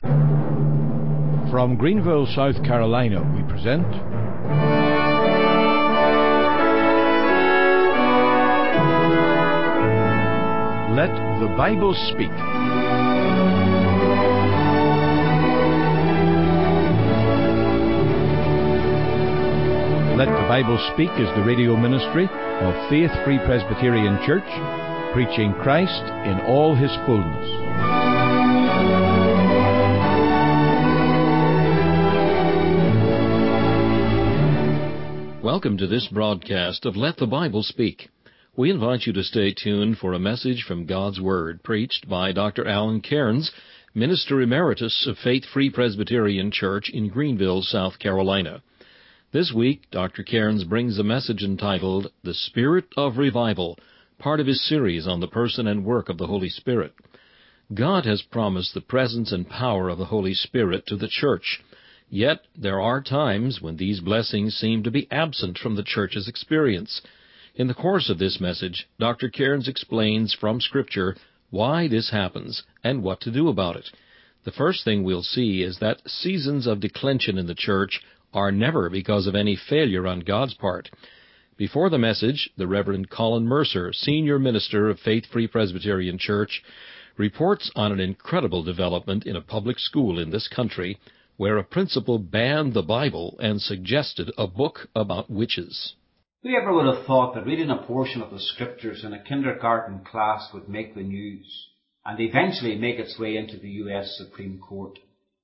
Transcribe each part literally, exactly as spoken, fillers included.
From Greenville, South Carolina, we present Let the Bible Speak. Let the Bible Speak is the radio ministry of Faith Free Presbyterian Church, preaching Christ in all His fullness. Welcome to this broadcast of Let the Bible Speak. We invite you to stay tuned for a message from God's Word preached by Doctor Alan Cairns, Minister Emeritus of Faith Free Presbyterian Church in Greenville, South Carolina. This week, Doctor Cairns brings a message entitled, The Spirit of Revival, part of his series on the person and work of the Holy Spirit. God has promised the presence and power of the Holy Spirit to the church. Yet there are times when these blessings seem to be absent from the church's experience. In the course of this message, Doctor Cairns explains from Scripture why this happens and what to do about it. The first thing we'll see is that seasons of declension in the church are never because of any failure on God's part. Before the message, the Reverend Colin Mercer, Senior Minister of Faith Free Presbyterian Church, reports on an incredible development in a public school in this country where a principal banned the Bible and suggested a book about witches. Whoever would have thought that reading a portion of the Scriptures in a kindergarten class would make the news and eventually make its way into the U S Supreme Court?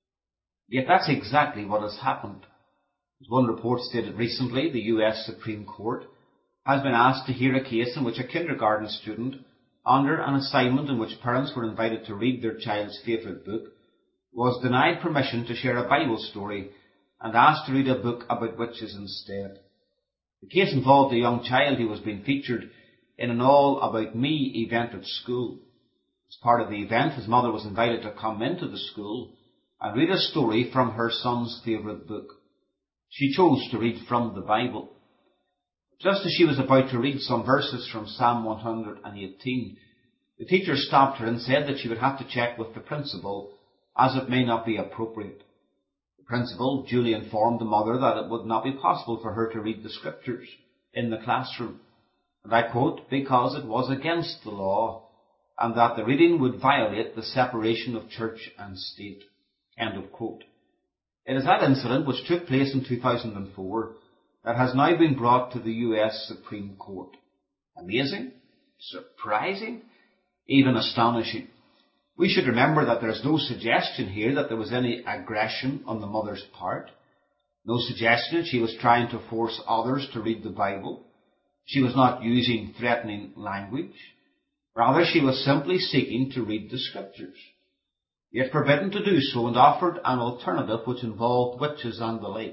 Yet that's exactly what has happened. As one report stated recently, the U S Supreme Court has been asked to hear a case in which a kindergarten student, under an assignment in which parents were invited to read their child's favourite book, was denied permission to share a Bible story and asked to read a book about witches instead. The case involved a young child who was being featured in an All About Me event at school. As part of the event, his mother was invited to come into the school and read a story from her son's favourite book. She chose to read from the Bible. Just as she was about to read some verses from Psalm one hundred eighteen, the teacher stopped her and said that she would have to check with the principal, as it may not be appropriate. The principal duly informed the mother that it would not be possible for her to read the Scriptures in the classroom, and I quote, because it was against the law, and that the reading would violate the separation of church and state. End of quote. It is that incident, which took place in two thousand four, that has now been brought to the U S Supreme Court. Amazing? Surprising? Even astonishing. We should remember that there is no suggestion here that there was any aggression on the mother's part. No suggestion that she was trying to force others to read the Bible. She was not using threatening language. Rather, she was simply seeking to read the Scriptures, yet forbidden to do so, and offered an alternative which involved witches and the like.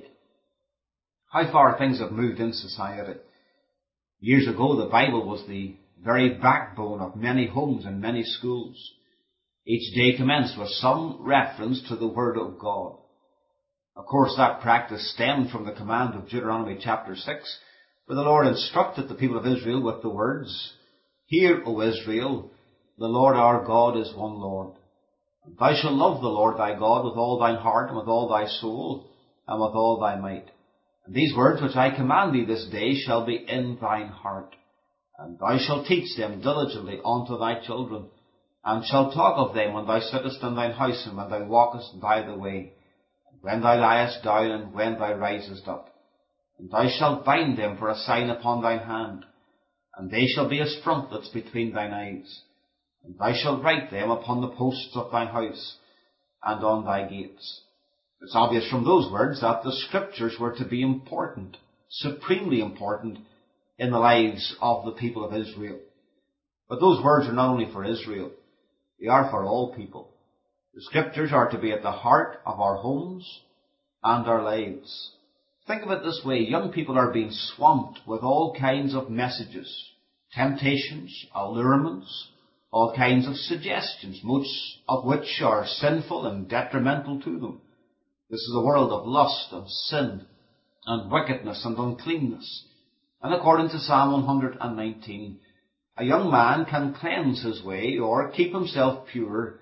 How far things have moved in society. Years ago, the Bible was the very backbone of many homes and many schools. Each day commenced with some reference to the Word of God. Of course, that practice stemmed from the command of Deuteronomy chapter six, where the Lord instructed the people of Israel with the words, Hear, O Israel, the Lord our God is one Lord. And thou shalt love the Lord thy God with all thine heart, and with all thy soul, and with all thy might. And these words which I command thee this day shall be in thine heart. And thou shalt teach them diligently unto thy children, and shalt talk of them when thou sittest in thine house, and when thou walkest by the way, and when thou liest down, and when thou risest up. And thou shalt bind them for a sign upon thine hand, and they shall be as frontlets between thine eyes. And thou shalt write them upon the posts of thy house, and on thy gates. It's obvious from those words that the Scriptures were to be important, supremely important, in the lives of the people of Israel. But those words are not only for Israel. They are for all people. The Scriptures are to be at the heart of our homes and our lives. Think of it this way. Young people are being swamped with all kinds of messages, temptations, allurements, all kinds of suggestions, most of which are sinful and detrimental to them. This is a world of lust and sin and wickedness and uncleanness. And according to Psalm one hundred nineteen, a young man can cleanse his way or keep himself pure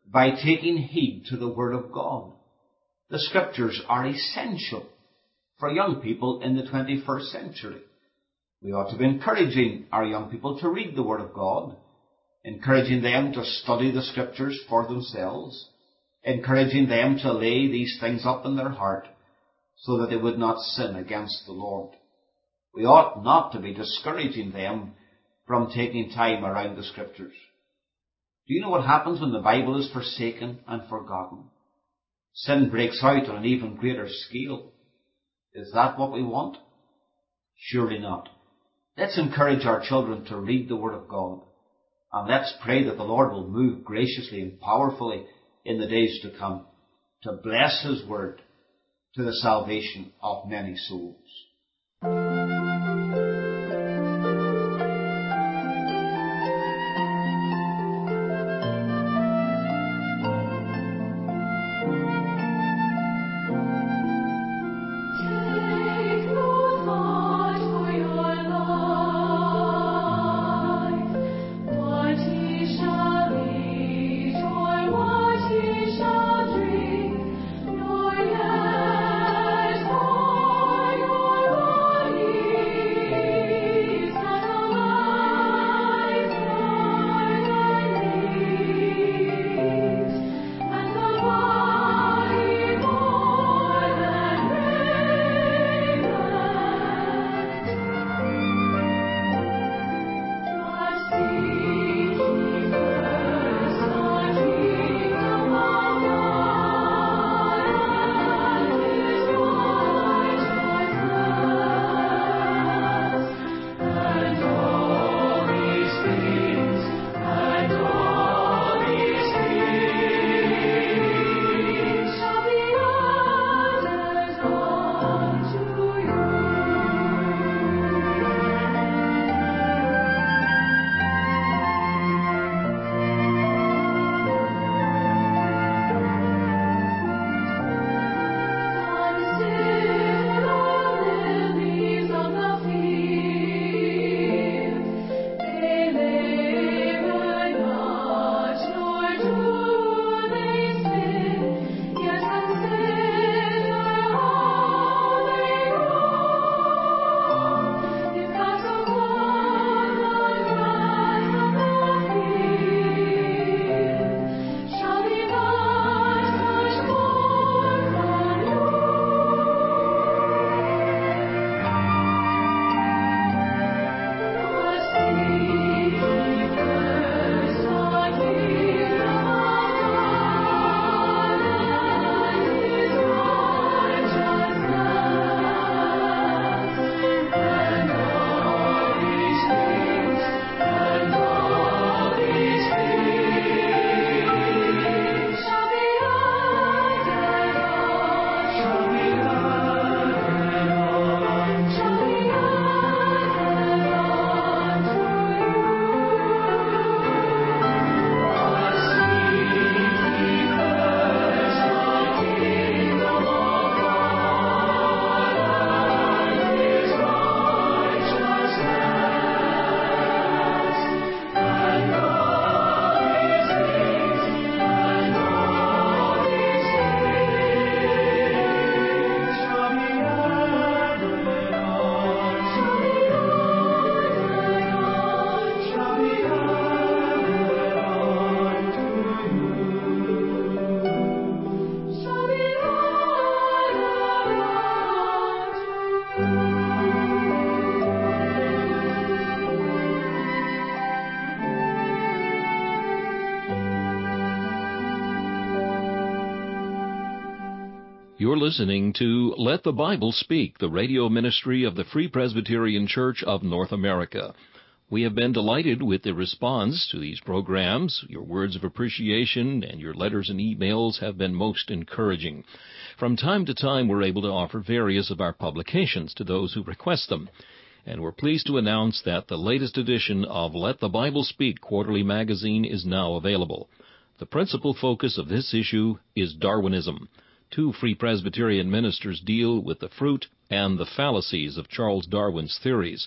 by taking heed to the Word of God. The Scriptures are essential for young people in the twenty-first century. We ought to be encouraging our young people to read the Word of God, encouraging them to study the Scriptures for themselves, encouraging them to lay these things up in their heart so that they would not sin against the Lord. We ought not to be discouraging them from taking time around the Scriptures. Do you know what happens when the Bible is forsaken and forgotten? Sin breaks out on an even greater scale. Is that what we want? Surely not. Let's encourage our children to read the Word of God, and let's pray that the Lord will move graciously and powerfully in the days to come to bless His Word to the salvation of many souls. You're listening to Let the Bible Speak, the radio ministry of the Free Presbyterian Church of North America. We have been delighted with the response to these programs. Your words of appreciation and your letters and emails have been most encouraging. From time to time, we're able to offer various of our publications to those who request them. And we're pleased to announce that the latest edition of Let the Bible Speak quarterly magazine is now available. The principal focus of this issue is Darwinism. Two Free Presbyterian ministers deal with the fruit and the fallacies of Charles Darwin's theories.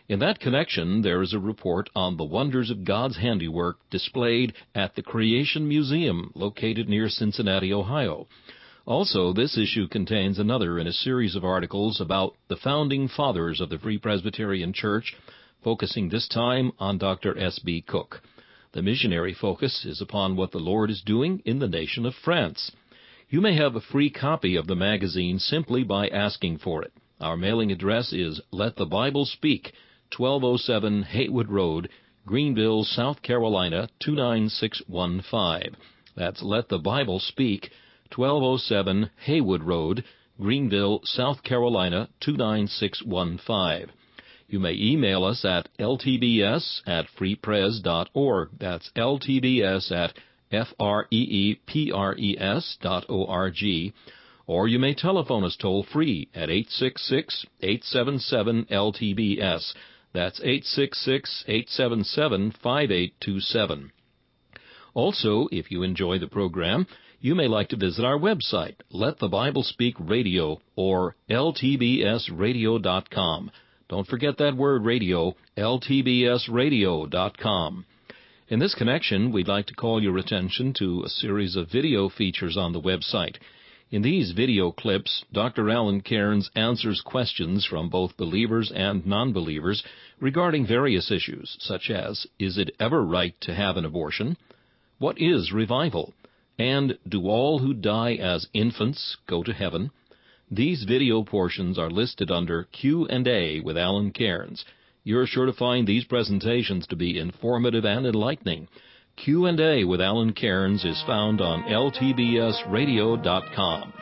In that connection, there is a report on the wonders of God's handiwork displayed at the Creation Museum, located near Cincinnati, Ohio. Also, this issue contains another in a series of articles about the founding fathers of the Free Presbyterian Church, focusing this time on Doctor S B Cook. The missionary focus is upon what the Lord is doing in the nation of France. You may have a free copy of the magazine simply by asking for it. Our mailing address is Let the Bible Speak, twelve oh seven Haywood Road, Greenville, South Carolina, two nine six one five. That's Let the Bible Speak, twelve oh seven Haywood Road, Greenville, South Carolina, two nine six one five. You may email us at l t b s at free pres dot org. That's l t b s at f r e e p r e s dot o r g. Or you may telephone us toll-free at eight six six, eight seven seven, L T B S. That's eight six six, eight seven seven, five eight two seven. Also, if you enjoy the program, you may like to visit our website, Let the Bible Speak Radio, or l t b s radio dot com. Don't forget that word radio, l t b s radio dot com. In this connection, we'd like to call your attention to a series of video features on the website. In these video clips, Doctor Alan Cairns answers questions from both believers and non-believers regarding various issues, such as, is it ever right to have an abortion? What is revival? And do all who die as infants go to heaven? These video portions are listed under Q and A with Alan Cairns. You're sure to find these presentations to be informative and enlightening. Q and A with Alan Cairns is found on l t b s radio dot com.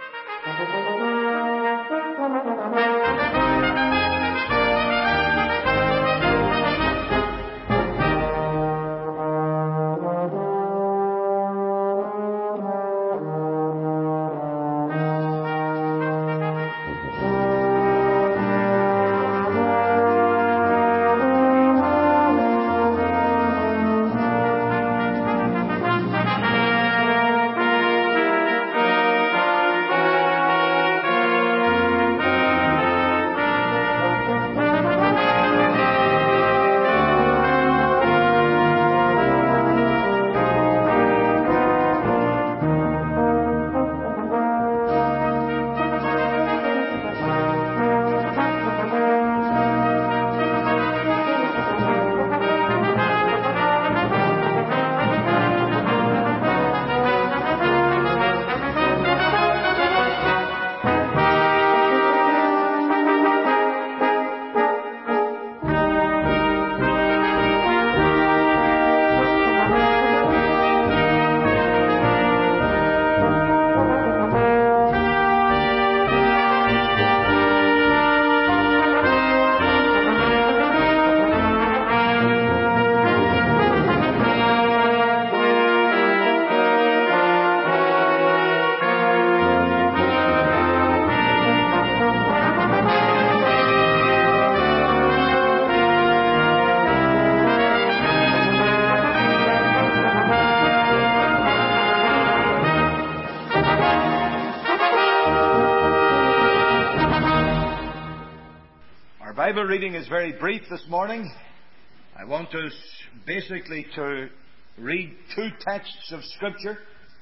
Bible reading is very brief this morning. I want us basically to read two texts of Scripture.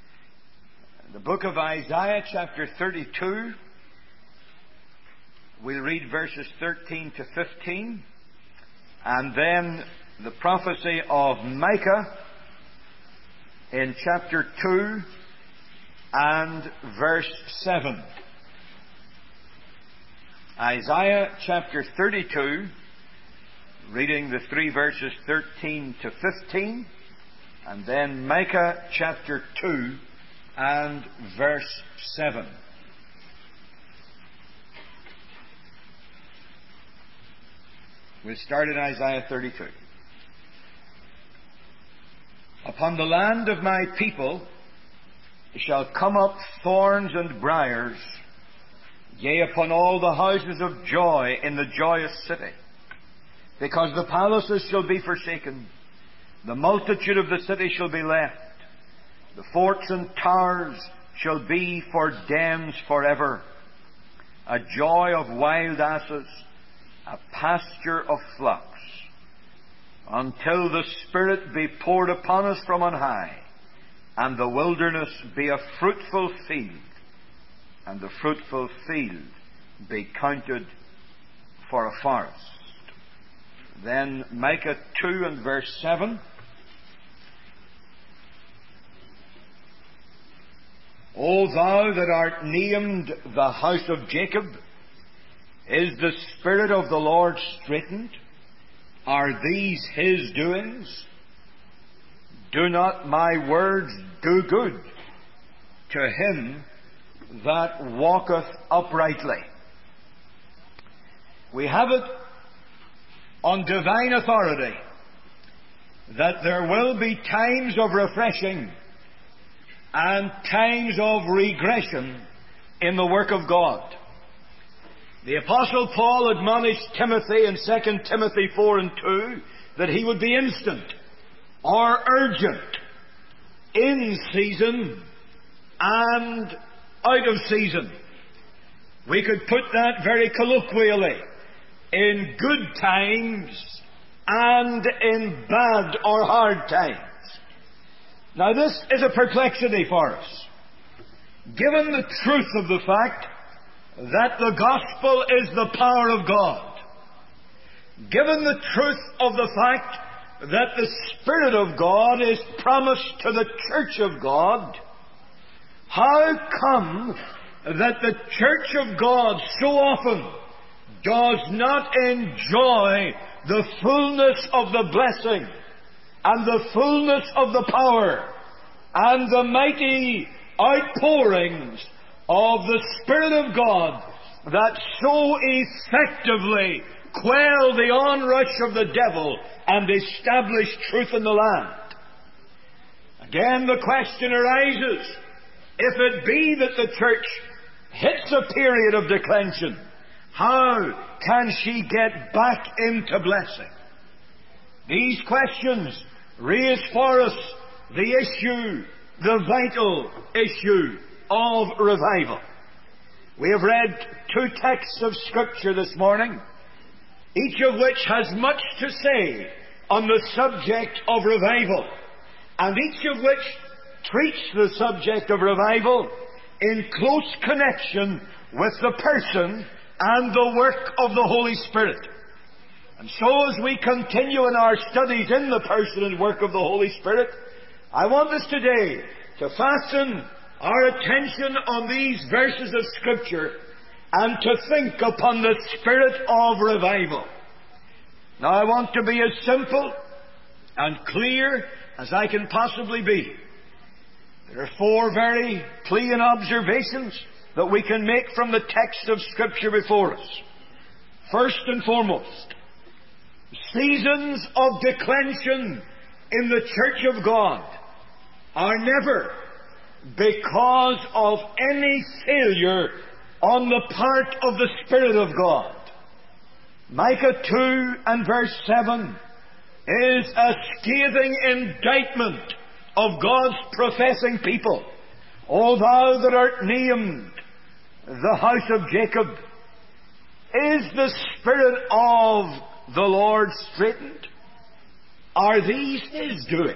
The book of Isaiah, chapter thirty-two. We'll read verses thirteen to fifteen. And then the prophecy of Micah in chapter two and verse seven. Isaiah chapter thirty-two, reading the three verses thirteen to fifteen, and then Micah chapter two and verse seven. We'll start in Isaiah thirty-two. Upon the land of my people shall come up thorns and briars, yea, upon all the houses of joy in the joyous city. Because the palaces shall be forsaken, the multitude of the city shall be left, the forts and towers shall be for dens forever. A joy of wild asses, a pasture of flocks, until the Spirit be poured upon us from on high, and the wilderness be a fruitful field, and the fruitful field be counted for a forest. Then Micah two and verse seven. O thou that art named the house of Jacob, is the Spirit of the Lord straitened? Are these His doings? Do not my words do good to him that walketh uprightly? We have it on divine authority that there will be times of refreshing and times of regression in the work of God. The Apostle Paul admonished Timothy in Second Timothy four and two that he would be instant or urgent, in season and out of season. We could put that very colloquially: in good times and in bad or hard times. Now this is a perplexity for us, given the truth of the fact that the gospel is the power of God, given the truth of the fact that the Spirit of God is promised to the church of God. How come that the church of God so often does not enjoy the fullness of the blessing and the fullness of the power and the mighty outpourings of the Spirit of God that so effectively quell the onrush of the devil and establish truth in the land? Again, the question arises: if it be that the church hits a period of declension, how can she get back into blessing? These questions raise for us the issue, the vital issue of revival. We have read two texts of Scripture this morning, each of which has much to say on the subject of revival, and each of which treats the subject of revival in close connection with the person and the work of the Holy Spirit. And so as we continue in our studies in the person and work of the Holy Spirit, I want us today to fasten our attention on these verses of Scripture and to think upon the spirit of revival. Now I want to be as simple and clear as I can possibly be. There are four very plain observations that we can make from the text of Scripture before us. First and foremost, seasons of declension in the church of God are never because of any failure on the part of the Spirit of God. Micah two and verse seven is a scathing indictment of God's professing people. O thou that art named the house of Jacob, is the Spirit of the Lord straitened? Are these His doings?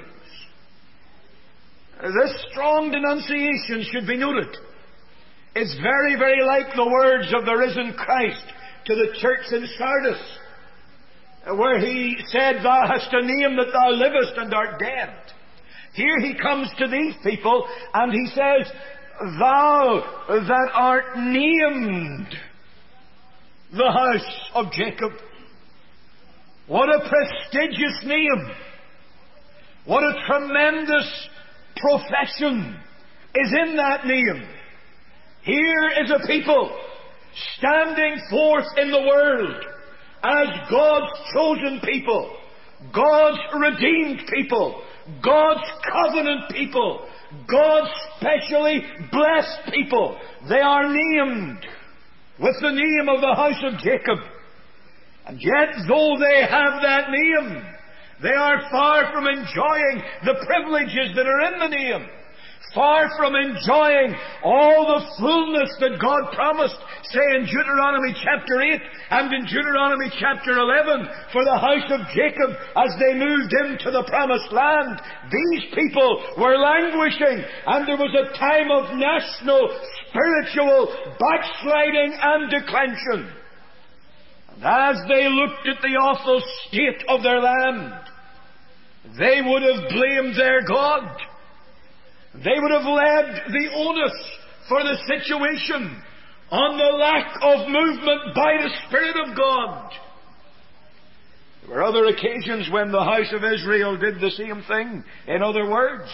This strong denunciation should be noted. It's very, very like the words of the risen Christ to the church in Sardis, where He said, Thou hast a name that thou livest and art dead. Here He comes to these people and He says, Thou that art named the house of Jacob. What a prestigious name! What a tremendous profession is in that name. Here is a people standing forth in the world as God's chosen people, God's redeemed people, God's covenant people, God's specially blessed people. They are named with the name of the house of Jacob. And yet, though they have that name, they are far from enjoying the privileges that are in the name. far from enjoying all the fullness that God promised, say in Deuteronomy chapter eight and in Deuteronomy chapter eleven, for the house of Jacob as they moved into the promised land, these people were languishing, and there was a time of national, spiritual backsliding and declension. And as they looked at the awful state of their land, they would have blamed their God. They would have laid the onus for the situation on the lack of movement by the Spirit of God. There were other occasions when the house of Israel did the same thing. In other words,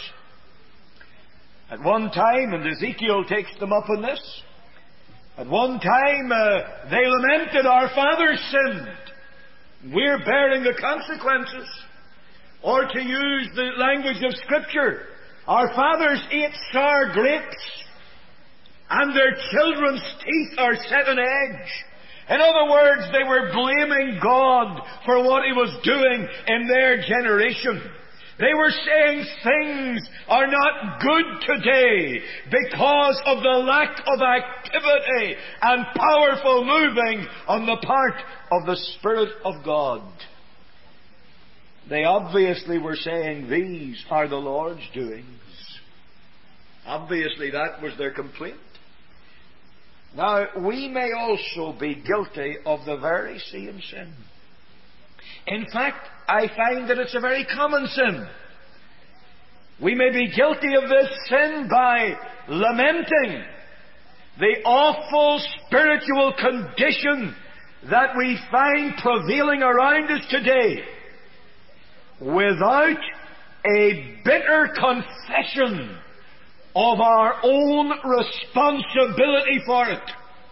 at one time, and Ezekiel takes them up on this, at one time uh, they lamented, our fathers sinned. We're bearing the consequences. Or to use the language of Scripture, our fathers ate sour grapes, and their children's teeth are set on edge. In other words, they were blaming God for what He was doing in their generation. They were saying things are not good today because of the lack of activity and powerful moving on the part of the Spirit of God. They obviously were saying, these are the Lord's doings. Obviously that was their complaint. Now, we may also be guilty of the very same sin. In fact, I find that it's a very common sin. We may be guilty of this sin by lamenting the awful spiritual condition that we find prevailing around us today, without a bitter confession of our own responsibility for it.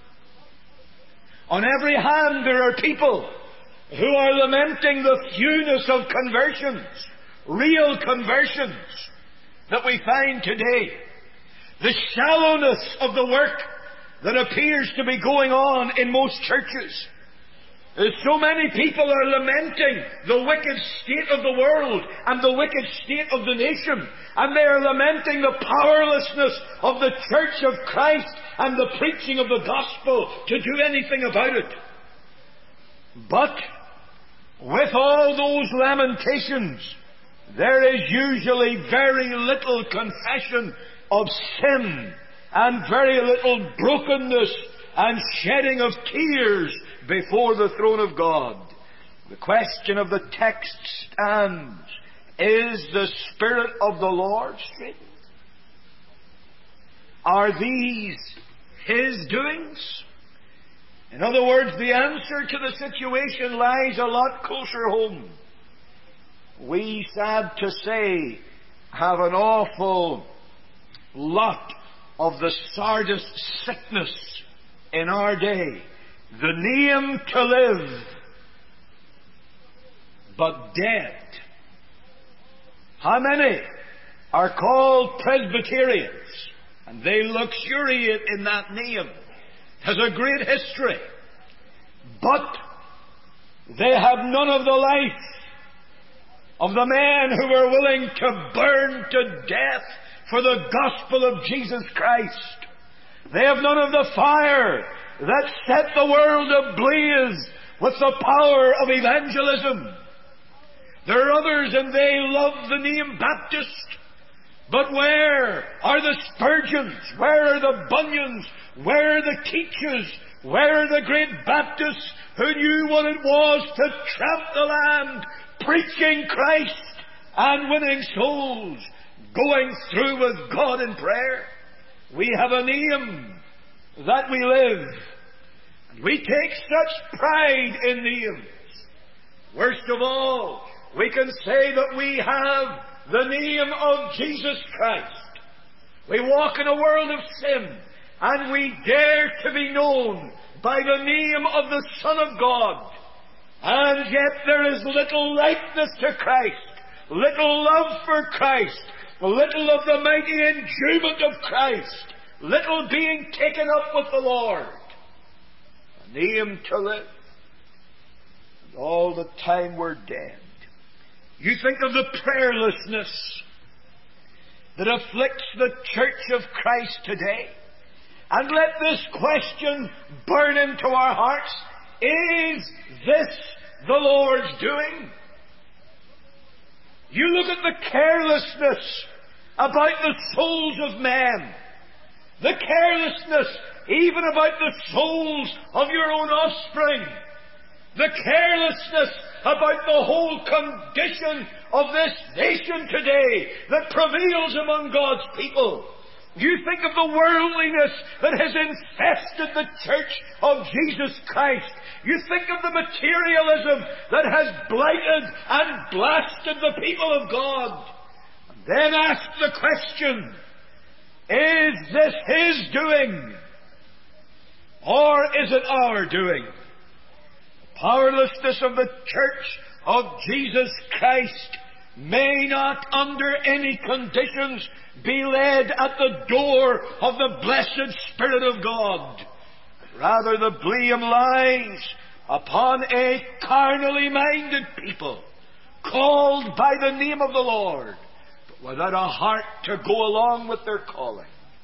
On every hand there are people who are lamenting the fewness of conversions, real conversions, that we find today. The shallowness of the work that appears to be going on in most churches. So many people are lamenting the wicked state of the world and the wicked state of the nation. And they are lamenting the powerlessness of the Church of Christ and the preaching of the gospel to do anything about it. But with all those lamentations, there is usually very little confession of sin and very little brokenness and shedding of tears before the throne of God. The question of the text stands, is the Spirit of the Lord straightened? Are these His doings? In other words, the answer to the situation lies a lot closer home. We, sad to say, have an awful lot of the sardis sickness in our day. The name to live, but dead. How many are called Presbyterians? And they luxuriate in that name. It has a great history. But they have none of the life of the men who were willing to burn to death for the gospel of Jesus Christ. They have none of the fire that set the world ablaze with the power of evangelism. There are others, and they love the name Baptist. But where are the Spurgeons? Where are the Bunyans? Where are the Keaches? Where are the great Baptists who knew what it was to tramp the land, preaching Christ and winning souls, going through with God in prayer? We have a name that we live. And we take such pride in names. Worst of all, we can say that we have the name of Jesus Christ. We walk in a world of sin, and we dare to be known by the name of the Son of God. And yet there is little likeness to Christ, little love for Christ, little of the mighty enjoyment of Christ, little being taken up with the Lord. A name to live. And all the time we're dead. You think of the prayerlessness that afflicts the church of Christ today. And let this question burn into our hearts. Is this the Lord's doing? You look at the carelessness about the souls of men. The carelessness even about the souls of your own offspring. The carelessness about the whole condition of this nation today that prevails among God's people. You think of the worldliness that has infested the church of Jesus Christ. You think of the materialism that has blighted and blasted the people of God. Then ask the question, is this His doing? Or is it our doing? The powerlessness of the church of Jesus Christ may not under any conditions be led at the door of the blessed Spirit of God. Rather, the blame lies upon a carnally minded people, called by the name of the Lord, but without a heart to go along with their calling.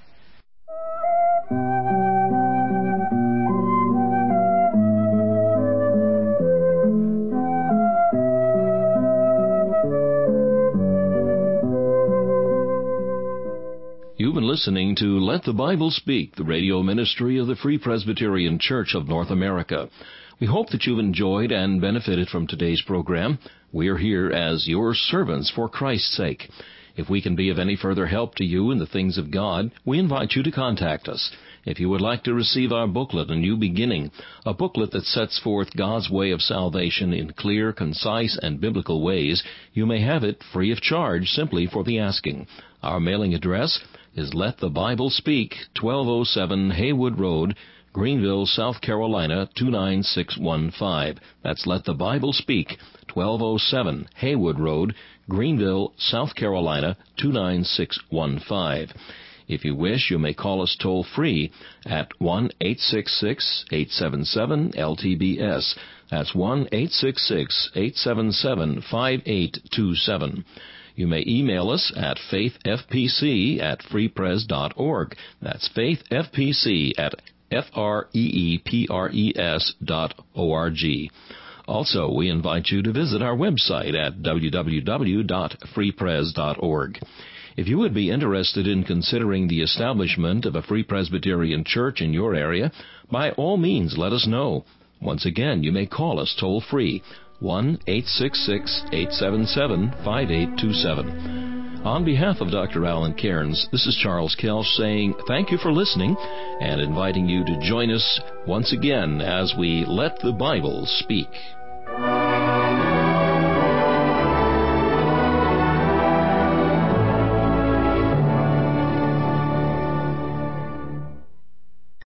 You've been listening to Let the Bible Speak, the radio ministry of the Free Presbyterian Church of North America. We hope that you've enjoyed and benefited from today's program. We are here as your servants for Christ's sake. If we can be of any further help to you in the things of God, we invite you to contact us. If you would like to receive our booklet, A New Beginning, a booklet that sets forth God's way of salvation in clear, concise, and biblical ways, you may have it free of charge simply for the asking. Our mailing address is Let the Bible Speak, twelve oh seven Haywood Road, Greenville, South Carolina, two nine six one five. That's Let the Bible Speak, twelve oh seven Haywood Road, Greenville, South Carolina, two nine six one five. If you wish, you may call us toll-free at one eight six six, eight seven seven, L T B S. That's one eight six six, eight seven seven, five eight two seven. You may email us at faithfpc at freepres dot org. That's faithfpc at F R E E P R E S dot O R G. Also, we invite you to visit our website at w w w dot freepres dot org. If you would be interested in considering the establishment of a Free Presbyterian Church in your area, by all means let us know. Once again, you may call us toll-free, one eight six six, eight seven seven, five eight two seven. On behalf of Doctor Alan Cairns, this is Charles Kelsch saying thank you for listening and inviting you to join us once again as we let the Bible speak.